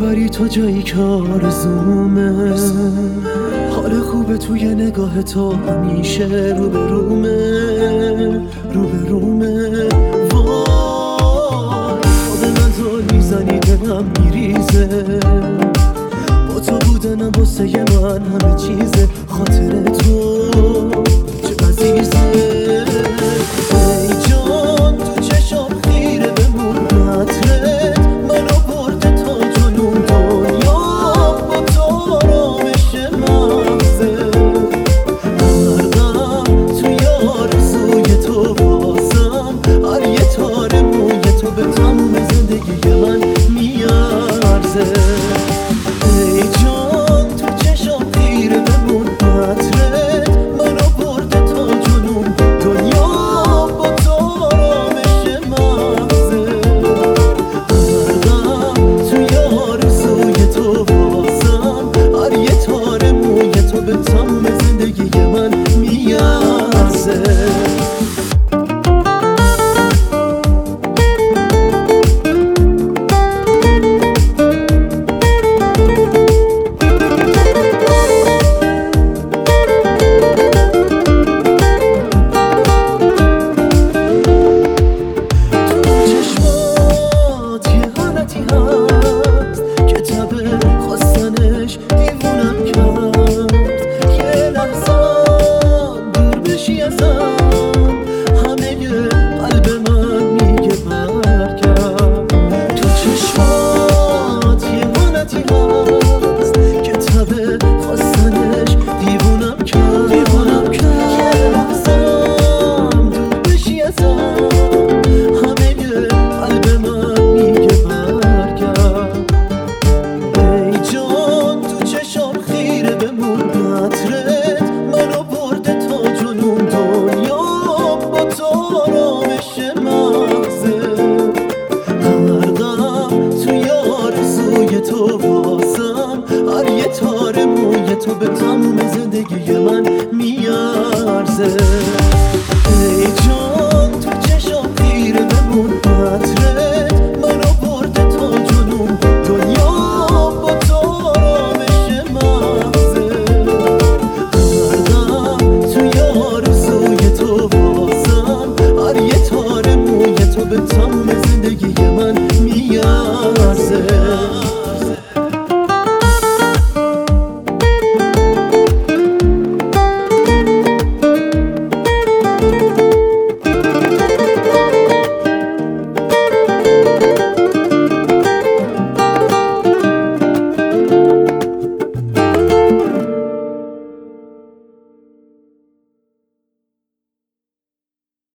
میبری تا جایی که آرزومه. حال خوبه توی نگاه تو همیشه روبرومه. وای خود من زل میزنی دلم میریزه. با تو بودنم واسه من همه چیزه. خاطر تو چه عزیزه. ای جان تو چشم خیره بمون نطرت منو برده تا جنون دنیا. با تو آرامش مغزه. غرقم توی آرزوی تو بازم. هر یه تار موی تو به تموم زندگی من میارزه. ای جان تو چشم خیره بمون نطرت منو برده تا جنون دنیا. با تو آرامش مغزه. غرقم توی آرزوی تو بازم. هر یه تار موی تو به تموم زندگی من میارزه. تو بازم هر یه تار موی تو به تموم زندگی من میارزه.